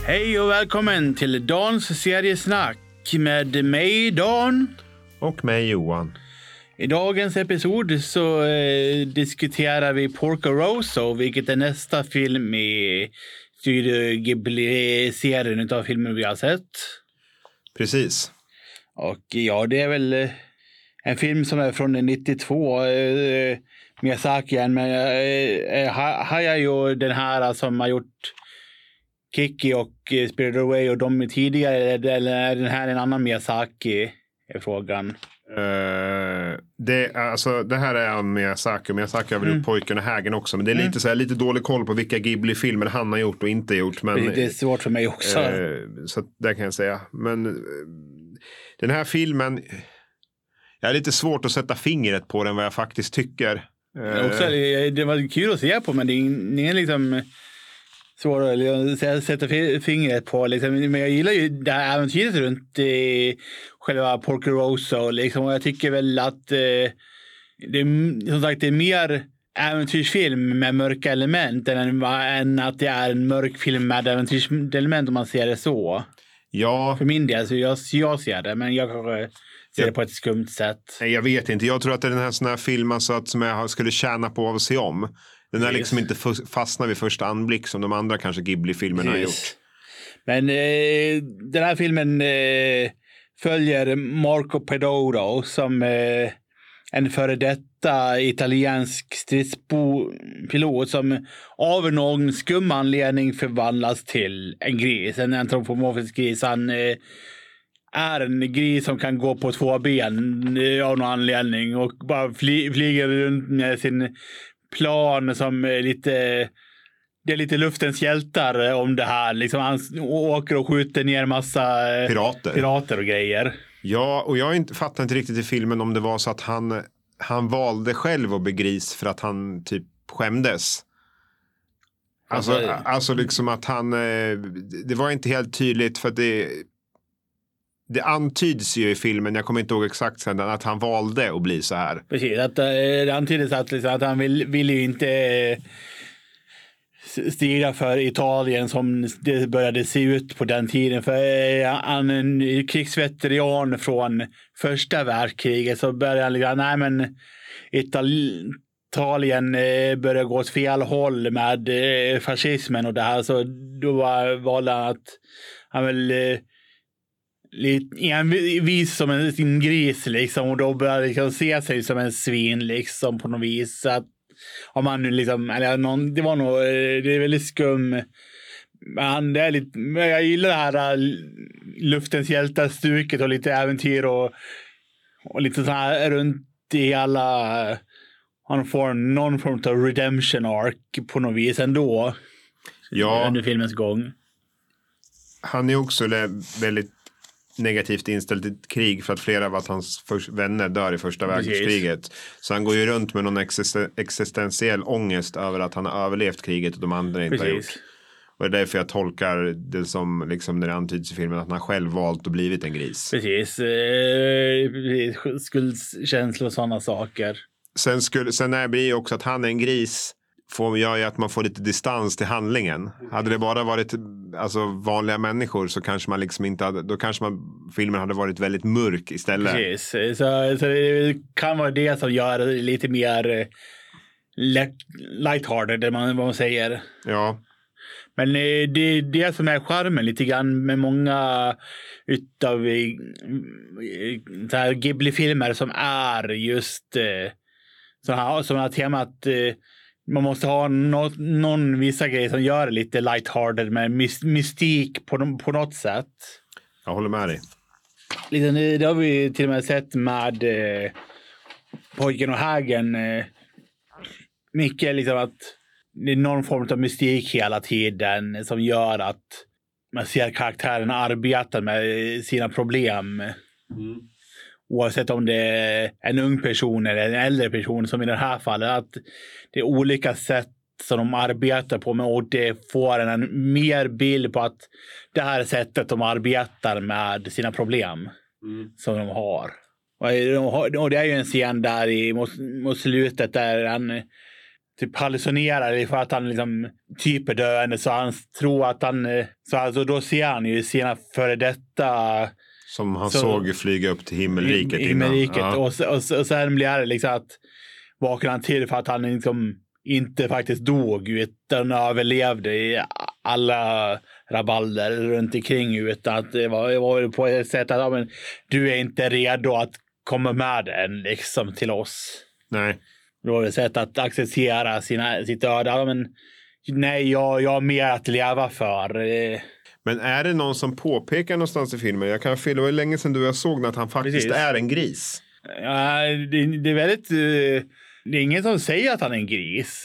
Hej och välkommen till Dans seriesnack med mig Dan. Och mig Johan. I dagens episod så diskuterar vi Porco Rosso, vilket är nästa film i Studio Ghibli-serien utav filmer vi har sett. Precis. Och ja, det är väl en film som är från 92. Miyazaki, men Hayao, den här som har gjort Kiki och Spirited Away och de tidigare, eller är den här en annan Miyazaki, är frågan. Det här är Miyazaki. Miyazaki har väl gjort Pojken och Hägen också. Men det är lite, lite dålig koll på vilka Ghibli-filmer han har gjort och inte gjort. Men, det är svårt för mig också. Så det kan jag säga. Men den här filmen, jag är lite svårt att sätta fingret på den vad jag faktiskt tycker. Det var kul att se på, men det är liksom svårt att sätta fingret på. Liksom. Men jag gillar ju det här äventyret runt själva Porco Rosso. Liksom. Och jag tycker väl att det är mer äventyrsfilm med mörka element än att det är en mörk film med äventyrselement, om man ser det så. Ja. För min del, så jag ser det, men jag kanske ser det på ett skumt sätt. Jag vet inte, jag tror att det är den här sån här film alltså, som jag skulle tjäna på att se om. Den är liksom inte fastnar vid första anblick som de andra kanske Ghibli-filmerna har gjort. Men den här filmen följer Marco Pedoro som en före detta italiensk stridspilot som av någon skum anledning förvandlas till en gris. En antropomorfisk gris. Han är en gris som kan gå på två ben av någon anledning och bara flyger runt med sin plan som är lite luftens hjältar om det här. Liksom han åker och skjuter ner massa pirater och grejer. Ja, och jag fattar inte riktigt i filmen om det var så att han valde själv att bli gris för att han typ skämdes. Alltså liksom att han det var inte helt tydligt för att det antyds ju i filmen, jag kommer inte ihåg exakt sen, att han valde att bli så här. Precis, att det antyds att han vill ju inte stiga för Italien som det började se ut på den tiden. För han är en krigsveteran från första världskriget, så började han Italien började gå åt fel håll med fascismen och det här, så då valde han att han väl vis som en gris liksom, och då börjar liksom se sig som en svin liksom på något vis. Så att om man nu liksom, eller någon, det är väldigt skum, men det är lite, jag gillar det här luftens hjältar-stuket och lite äventyr och lite så här runt i alla, han får någon form av redemption arc på något vis ändå. Ja. Under filmens gång. Han är också väldigt negativt inställd till krig för att flera av hans vänner dör i första världskriget. Så han går ju runt med någon existentiell ångest över att han har överlevt kriget och de andra inte har gjort. Och det är därför jag tolkar det som liksom när det antyds i filmen att han själv valt och blivit en gris. Precis. Skuldkänsla och sådana saker. Sen är det blir också att han är en gris gör ju att man får lite distans till handlingen. Hade det bara varit vanliga människor så kanske man liksom inte hade, då kanske filmen hade varit väldigt mörk istället. Precis. Så det kan vara det som gör det lite mer lighthearted, vad man säger. Ja. Men det är det som är charmen lite grann med många utav Ghibli-filmer som är just sådana tema att man måste ha någon vissa grejer som gör det lite lighthearted med mystik på något sätt. Jag håller med dig. Det har vi till och med sett med Pojken och Hägen. Mycket liksom att det är någon form av mystik hela tiden som gör att man ser karaktären arbeta med sina problem. Oavsett om det är en ung person eller en äldre person, som i det här fallet, att det är olika sätt som de arbetar på, och det får en mer bild på att det här är sättet de arbetar med sina problem som de har. Och det är ju en scen där mot slutet där typ hallucinerar för att han liksom typ är döende, så han tror att han så alltså då ser han ju sina före detta som han såg flyga upp till himmelriket himmelriket innan. Ja. Och sen blir det liksom att vaknar han till för att han liksom inte faktiskt dog utan överlevde i alla rabalder runt omkring, utan att det var på ett sätt att ja, men, du är inte redo att komma med än liksom till oss. Nej. Då var det ett sätt att acceptera sitt öde. Ja, men, nej, jag har mer att leva för. Men är det någon som påpekar någonstans i filmen? Jag kan det var länge sedan jag såg att han faktiskt är en gris. Ja, det är väldigt... Det är ingen som säger att han är en gris.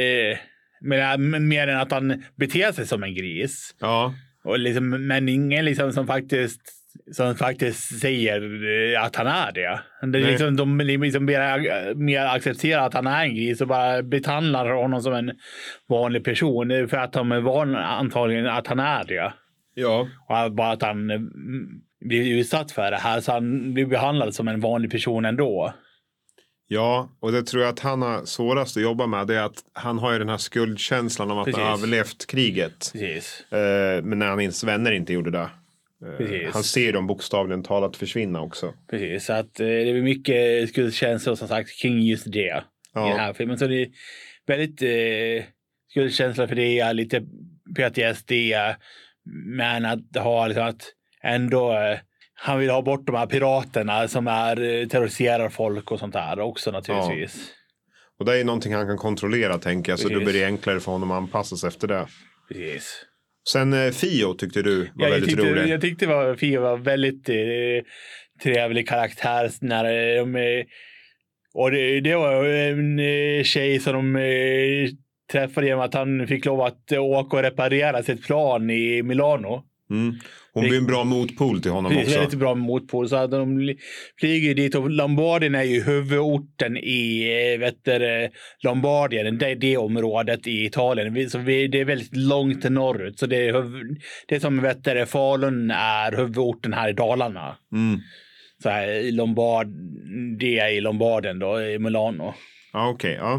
Men mer än att han beter sig som en gris. Ja. Och liksom, men ingen liksom som faktiskt säger att han är det. Det är liksom, de liksom mer accepterar att han är en gris och bara behandlar honom som en vanlig person. För att de är van antagligen att han är det. Ja. Och bara att han blir utsatt för det här, så han blir behandlad som en vanlig person ändå. Ja, och det tror jag att han har svårast att jobba med. Det är att han har ju den här skuldkänslan av att han har överlevt kriget. Precis. Men när hans vänner inte gjorde det. Han ser dem bokstavligen talat försvinna också. Precis, så att det är mycket skuldkänsla som sagt kring just det i den här filmen. Så det är väldigt skuldkänsla för det är lite PTSD, men att ha liksom att ändå han vill ha bort de här piraterna som terroriserar folk och sånt där också naturligtvis. Ja. Och det är någonting han kan kontrollera, tänker jag. Så då blir det enklare för honom att anpassa sig efter det. Precis. Sen Fio tyckte du var väldigt rolig. Jag tyckte Fio var väldigt trevlig karaktär. När och det var en tjej som de träffade genom att han fick lov att åka och reparera sitt plan i Milano. Mm. Hon blir en bra motpol till honom också. Väldigt bra motpol. Så att de flyger dit, och Lombardien är ju huvudorten i Lombardien. Det området i Italien. Så det är väldigt långt norrut. Så det är som Falun är huvudorten här i Dalarna. Mm. Så här, det är i Lombardien då, i Milano. Ja, okej. Ja.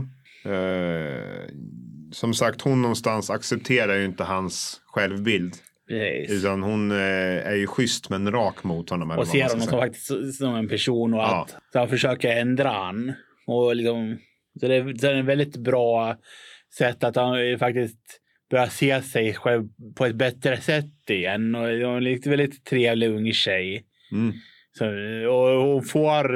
Som sagt, hon någonstans accepterar ju inte hans självbild. Precis. Utan hon är ju schysst men rak mot honom. Och ser honom som faktiskt som en person och att så han försöker ändra han. Och liksom, så det är en väldigt bra sätt att han faktiskt börjar se sig själv på ett bättre sätt igen. Och det är en väldigt trevlig ung tjej. Mm. Så, och hon får...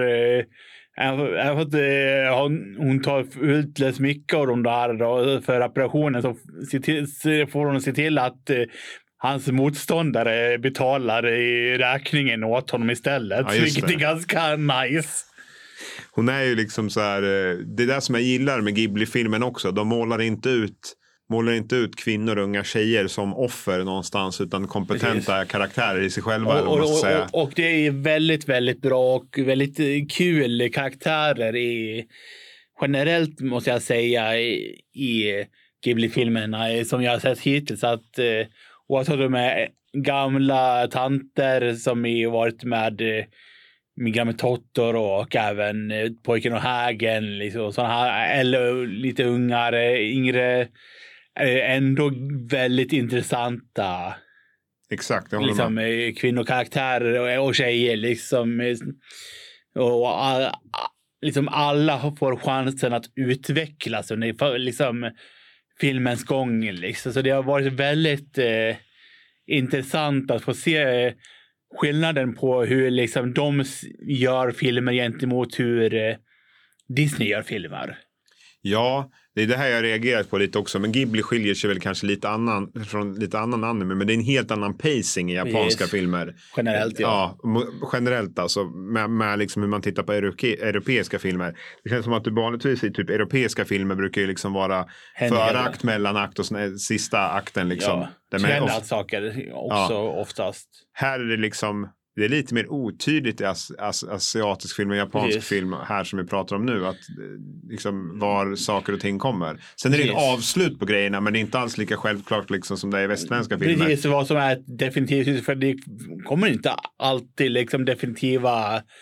hon tar utlös mycket av de där då, för reparationen, så får hon se till att hans motståndare betalar i räkningen åt honom istället. Ja, vilket är ganska nice. Hon är ju liksom så här, det är det som jag gillar med Ghibli-filmen också. De målar inte ut kvinnor och unga tjejer som offer någonstans, utan kompetenta karaktärer i sig själva. Och det är väldigt, väldigt bra och väldigt kul karaktärer generellt, måste jag säga, i Ghibli-filmerna som jag har sett hittills. Att oavsett de är gamla tanter som har varit med Migrammet Totoro och även Pojken och Hägen, liksom, såna här, eller lite yngre, ändå väldigt intressanta. Exakt, jag håller liksom, med. Kvinnokaraktärer och tjejer liksom, och liksom alla får chansen att utvecklas under liksom filmens gång liksom. Så det har varit väldigt intressant att få se skillnaden på hur liksom de gör filmer gentemot hur Disney gör filmer. Ja, det är det här jag reagerat på lite också. Men Ghibli skiljer sig väl kanske från lite annan anime. Men det är en helt annan pacing i japanska filmer. Generellt, ja. Generellt alltså. Med liksom hur man tittar på europeiska filmer. Det känns som att du vanligtvis i typ europeiska filmer brukar ju liksom vara förakt, mellanakt och sista akten liksom. Ja, saker också oftast. Här är det liksom... Det är lite mer otydligt i asiatisk film och japansk film här som vi pratar om nu. Att liksom var saker och ting kommer. Sen är det ett avslut på grejerna, men det är inte alls lika självklart liksom som det är i västländska filmer. Precis, vad som är definitivt, för det kommer inte alltid liksom definitiva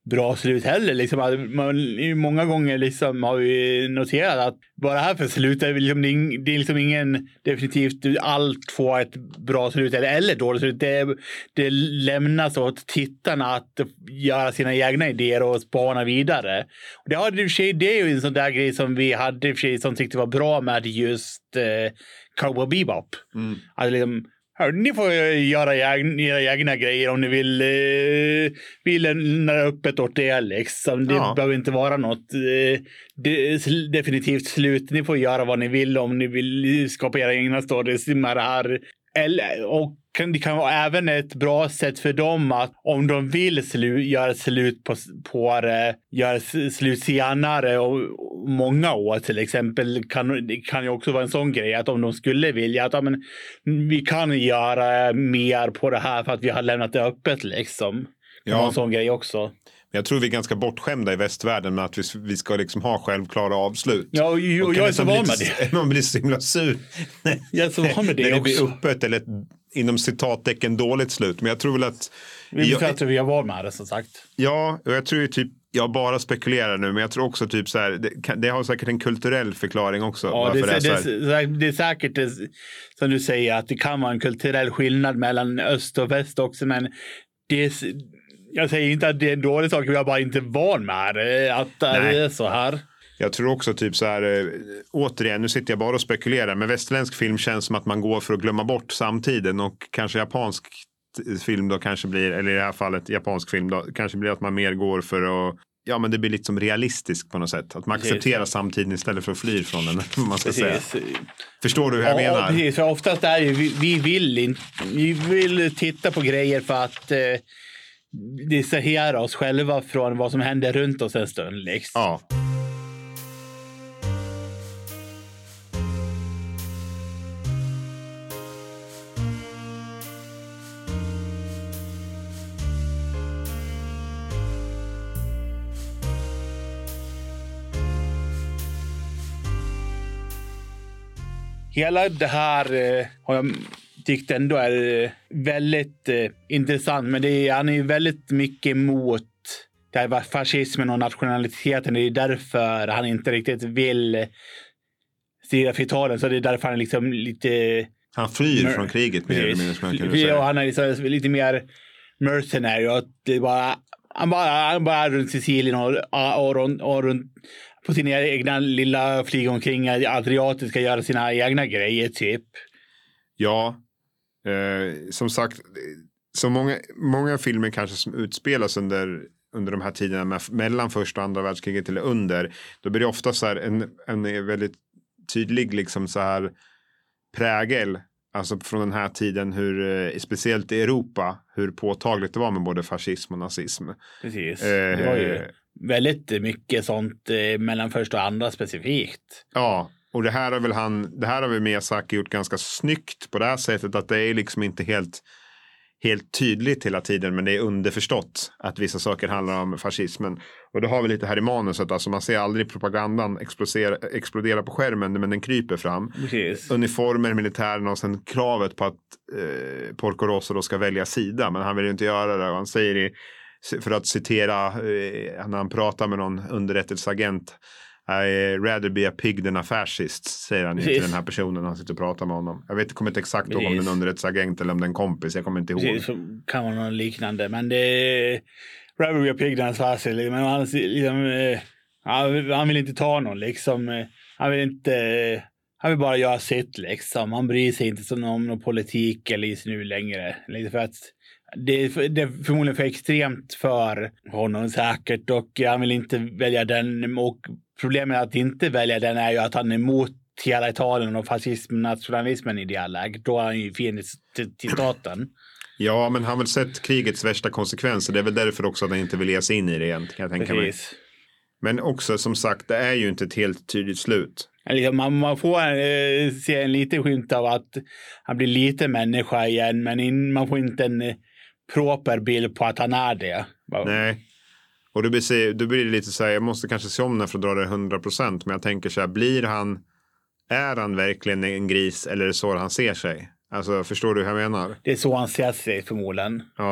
bra slut heller. Liksom, många gånger liksom har vi noterat att bara här för slut är liksom, det är liksom ingen definitivt allt får ett bra slut eller dåligt slut. Det lämnas åt tittarna att göra sina egna idéer och spana vidare. Och det är ju en sån där grej som vi hade i och för sig som tyckte var bra med just Cowboy Bebop. Alltså liksom, ni får göra era egna grejer om ni vill lämna öppet åt det liksom. Det behöver inte vara något definitivt slut. Ni får göra vad ni vill om ni vill skapa era egna stories med det här. Och det kan vara även ett bra sätt för dem att om de vill göra slut på det, göra slut senare och många år till exempel, kan ju också vara en sån grej att om de skulle vilja att vi kan göra mer på det här för att vi har lämnat det öppet liksom. Det var en sån grej också. Jag tror vi är ganska bortskämda i västvärlden med att vi ska liksom ha självklara avslut. Ja, och jag är så van med det. Man blir så himla sur. Jag är så van med det när det också. blir öppet eller inom citattecken dåligt slut. Men jag tror väl att... Vi har varit med det som sagt. Ja, och jag tror ju typ... Jag bara spekulerar nu, men jag tror också typ så här... Det har säkert en kulturell förklaring också. Ja, det är säkert det, som du säger att det kan vara en kulturell skillnad mellan öst och väst också, men jag säger inte att det är en dålig sak, jag är bara inte van med att det är så här. Jag tror också typ så här, återigen, nu sitter jag bara och spekulerar, men västerländsk film känns som att man går för att glömma bort samtiden, och kanske japansk film då kanske blir, eller i det här fallet japansk film då, kanske blir att man mer går för att, ja men det blir lite som realistiskt på något sätt. Att man accepterar samtiden istället för att fly från den, man ska säga. Förstår du hur jag menar? Precis, för oftast är ju, vi vill titta på grejer för att distrahera oss själva från vad som händer runt oss en stund liksom. Ja. Hela det här har jag tyckt ändå är väldigt intressant, men han är ju väldigt mycket emot det här fascismen och nationaliteten. Det är därför han inte riktigt vill styra för Italien, så det är därför han är liksom lite... Han flyr från kriget mer eller mindre. Och han är liksom lite mer mercenary, och det är bara, han bara runt Sicilien och runt på sina egna lilla flyg omkring Adriatiska, göra sina egna grejer typ. Ja, som sagt, så många filmer kanske som utspelas under de här tiderna mellan första och andra världskriget eller under, då blir det ofta så här en väldigt tydlig liksom så här prägel, alltså från den här tiden, hur speciellt i Europa, hur påtagligt det var med både fascism och nazism. Precis, det var ju väldigt mycket sånt mellan första och andra specifikt. Ja, och det här har väl Miyazaki gjort ganska snyggt på det här sättet, att det är liksom inte helt tydligt hela tiden, men det är underförstått att vissa saker handlar om fascismen. Och det har vi lite här i manuset, alltså man ser aldrig propagandan explodera på skärmen, men den kryper fram. Precis. Uniformer, militären och sen kravet på att Porco Rosso då ska välja sida, men han vill ju inte göra det. Och han säger för att citera när han pratar med någon underrättelseagent, I rather be a pig than a fascist, säger han till den här personen han sitter och pratar med honom. Jag kommer inte exakt ihåg om det är en underrättelseagent eller om det är en kompis, jag kommer inte ihåg. Precis, så kan vara något liknande, men det är rather be a pig than a fascist, men han vill inte ta någon liksom, han vill bara göra sitt liksom, han bryr sig inte om någon politik eller is nu längre, lite för att det är förmodligen för extremt för honom säkert, och han vill inte välja den, och problemet att inte välja den är ju att han är emot hela Italien och fascismen, nationalismen i det läget. Då är han ju fiende till staten. Ja, men han har väl sett krigets värsta konsekvenser. Det är väl därför också att han inte vill ge sig in i det igen, kan jag tänka mig. Men också, som sagt, det är ju inte ett helt tydligt slut. Man får se en liten skymt av att han blir lite människa igen, men man får inte en proper bild på att han är det. Nej. Och då blir det lite så här, jag måste kanske se om den för att dra det 100%, men jag tänker så här, är han verkligen en gris, eller är det så han ser sig? Alltså, förstår du hur jag menar? Det är så han ser sig förmodligen. Ja.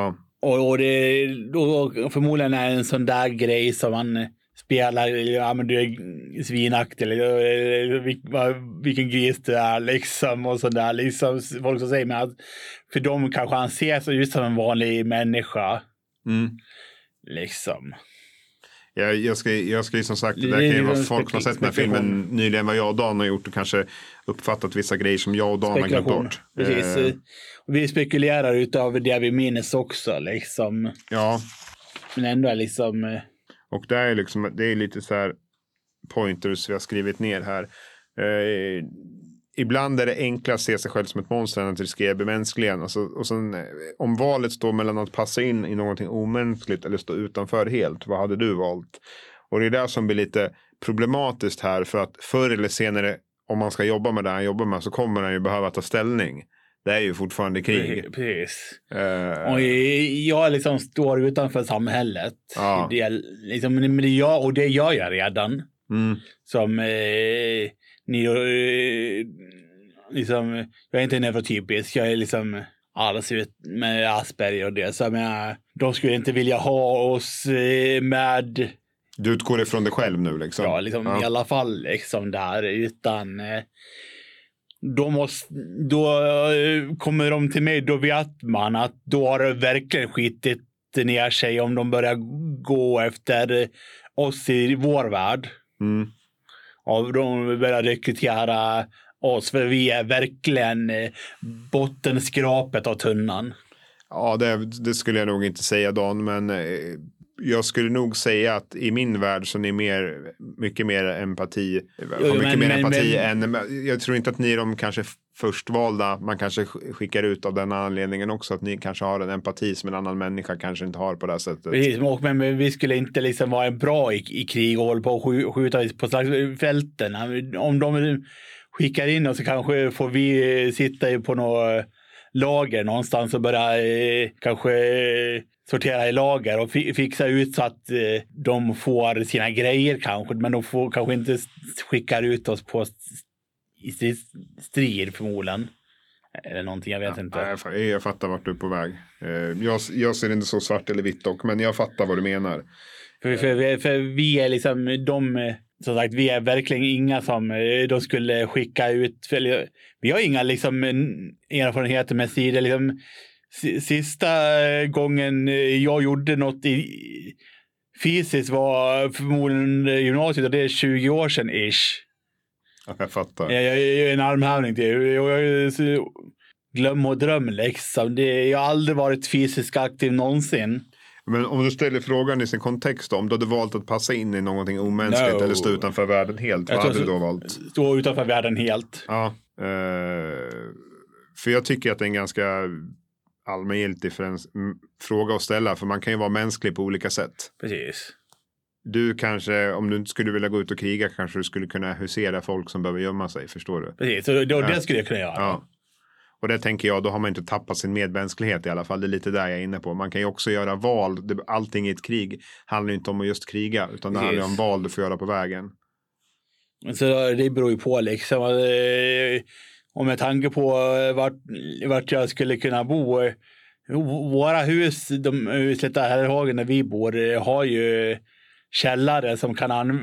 Och det då förmodligen är en sån där grej som man spelar, ja men du är svinaktig eller vilken gris du är liksom och sådär liksom, folk som säger men att för dem kanske han ser så ut som en vanlig människa liksom. Jag ska ju som sagt, det där kan ju vara folk som har sett den här filmen nyligen vad jag och Dan har gjort och kanske uppfattat vissa grejer som jag och Dan har glömt bort. Precis. Vi spekulerar utav det vi minns också liksom. Ja. Men ändå är liksom... Och det är liksom, det är lite så här pointers vi har skrivit ner här. Ibland är det enklare att se sig själv som ett monster än att riskera bemänskligen. Alltså, och sen, om valet står mellan att passa in i någonting omänskligt eller stå utanför helt, vad hade du valt? Och det är där som blir lite problematiskt här, för att förr eller senare, om man ska jobba med det han jobbar med, så kommer han ju behöva ta ställning. Det är ju fortfarande krig. Precis. Och jag liksom står utanför samhället. Ja. Det liksom, men det gör jag redan. Som liksom, jag är inte neurotypisk. Jag är liksom alls ut med Asperger och det. Så de skulle inte vilja ha oss med... Du utgår ifrån dig själv nu liksom? Ja, liksom, i alla fall liksom där. Utan... Då kommer de till mig, då vet man att då har det verkligen skitit ner sig om de börjar gå efter oss i vår värld. Och de börjar rekrytera oss, för vi är verkligen bottenskrapet av tunnan. Ja, det skulle jag nog inte säga, Dan, men jag skulle nog säga att i min värld så är ni mycket mer empati. Jag tror inte att ni är de kanske förstvalda. Man kanske skickar ut av den anledningen också, att ni kanske har en empati som en annan människa kanske inte har på det här sättet. Precis, men vi skulle inte liksom vara bra i krig och hålla på och skjuta på slagsfälten. Om de skickar in oss så kanske får vi sitta på något lager någonstans och börja kanske sortera i lager och fixa ut så att de får sina grejer kanske, men de får kanske inte skickar ut oss på i strid förmodligen. Eller någonting, jag vet inte. Nej, jag fattar vart du är på väg. Jag ser inte så svart eller vitt dock, men jag fattar vad du menar. För vi är liksom som sagt, vi är verkligen inga som de skulle skicka ut. För, vi har inga liksom erfarenheter med sidor. Liksom, sista gången jag gjorde något fysiskt var förmodligen gymnasiet, och det är 20 år sedan ish. Jag fattar. Jag är en armhävning till. Jag glöm och dröm liksom. Jag har aldrig varit fysiskt aktiv någonsin. Men om du ställer frågan i sin kontext om du hade valt att passa in i någonting omänskligt eller stå utanför världen helt, vad hade du då valt? Stå utanför världen helt. Ja, för jag tycker att det är en ganska allmängiltig fråga att ställa, för man kan ju vara mänsklig på olika sätt. Precis. Du kanske, om du inte skulle vilja gå ut och kriga, kanske du skulle kunna husera folk som behöver gömma sig, förstår du? Precis, så det skulle jag kunna göra. Ja. Och det tänker jag, då har man inte tappat sin medmänsklighet i alla fall. Det är lite där jag är inne på. Man kan ju också göra val. Allting i ett krig handlar inte om att just kriga, utan det handlar om val du får göra på vägen. Så det beror ju på liksom. Om jag tänker på vart jag skulle kunna bo. Våra hus, de huset här i Hagen där vi bor, har ju källare som kan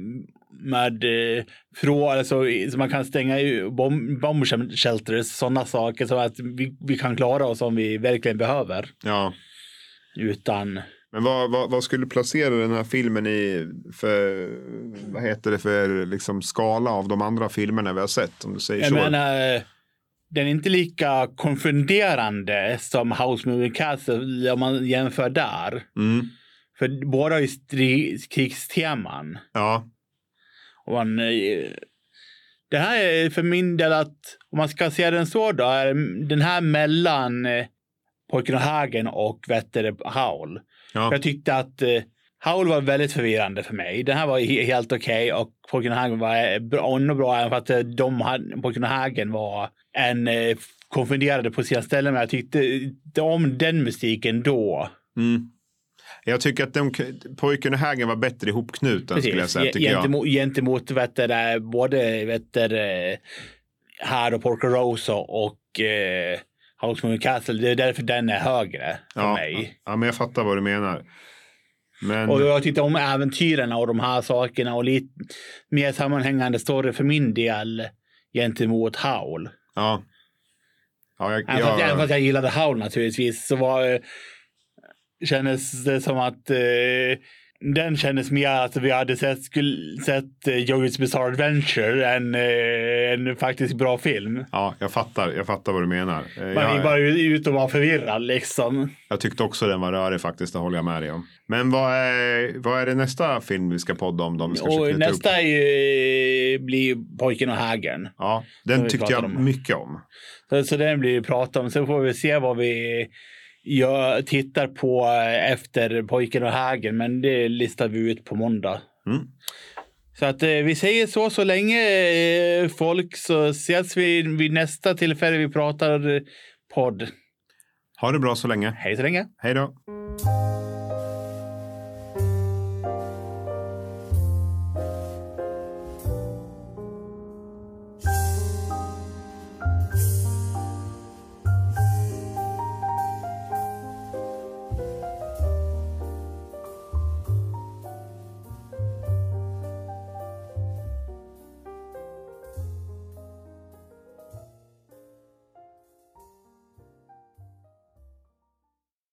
alltså, så man kan stänga bombshelters, sådana saker, så att vi kan klara oss om vi verkligen behöver. Ja. Utan... Men vad skulle placera den här filmen i för, vad heter det, för liksom skala av de andra filmerna vi har sett, om du säger så? Jag menar, den är inte lika konfunderande som House Moving Castle om man jämför där. För båda är krigsteman. Ja. Och det här är för min del att, om man ska se den så då, är den här mellan Pojken och Hagen och Howl. Ja. Jag tyckte att Howl var väldigt förvirrande för mig. Den här var helt okej, och Pojken och Hagen var bra, även för att Pojken och Hagen var konfunderade på sina ställen, men jag tyckte om den musiken då. Jag tycker att Pojken och Hagen var bättre ihopknuten, skulle jag säga, tycker jag. Gentemot både här och Porco Rosso och Howl's Moving Castle. Det är därför den är högre för mig. Ja, men jag fattar vad du menar. Men... Och jag tyckte om äventyren och de här sakerna och lite mer sammanhängande story för min del gentemot Howl. Ja. Även fast jag gillade Howl naturligtvis så kändes det som att den kändes mer att vi hade sett Jojo's Bizarre Adventure än en faktiskt bra film. Ja, jag fattar vad du menar. Man gick bara ut och var förvirrad liksom. Jag tyckte också den var rörig faktiskt, det håller jag med dig om. Men vad är det nästa film vi ska podda om? Och nästa blir Pojken och hägern. Ja, den tyckte jag mycket om. Så den blir prata om. Så får vi se vad vi tittar på efter Pojken och hägern. Men det listar vi ut på måndag. Så att vi säger så länge folk, så ses vi vid nästa tillfälle vi pratar podd. Ha det bra så länge. Hej så länge. Hej då.